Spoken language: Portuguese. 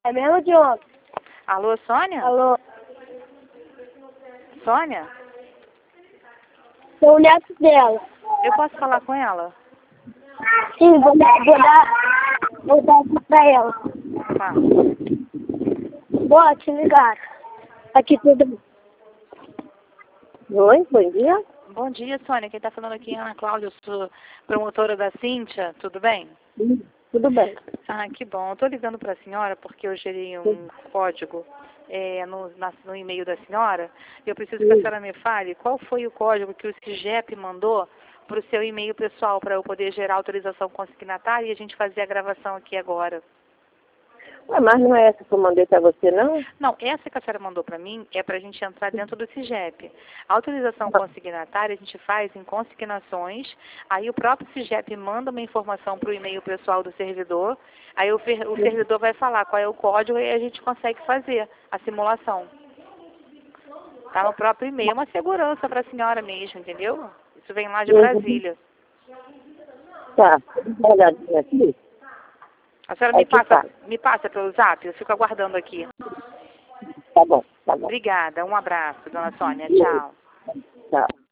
É mesmo de ontem. Alô, Sônia? Alô? Sônia? Sou o neto dela. Eu posso falar com ela? Sim, vou dar aqui pra ela. Tá. Boa, te ligar. Aqui tudo bem. Oi, bom dia. Bom dia, Sônia. Quem está falando aqui é a Ana Cláudia, eu sou promotora da Cíntia. Tudo bem? Tudo bem. Ah, que bom. Eu estou ligando para a senhora porque eu gerei um código no e-mail da senhora. E eu preciso que a senhora me fale qual foi o código que o CIGEP mandou para o seu e-mail pessoal para eu poder gerar autorização consignatária e a gente fazer a gravação aqui agora. Ué, mas não é essa que eu mandei para você, não? Não, essa que a senhora mandou para mim é para a gente entrar dentro do CIGEP. A autorização consignatária a gente faz em consignações, aí o próprio CIGEP manda uma informação para o e-mail pessoal do servidor, aí o servidor vai falar qual é o código e a gente consegue fazer a simulação. Está no próprio e-mail, é uma segurança para a senhora mesmo, entendeu? Isso vem lá de Brasília. Tá, dá uma olhadinha aqui. A senhora me passa pelo zap, eu fico aguardando aqui. Tá bom, tá bom. Obrigada, um abraço, dona Sônia, tchau. Tchau.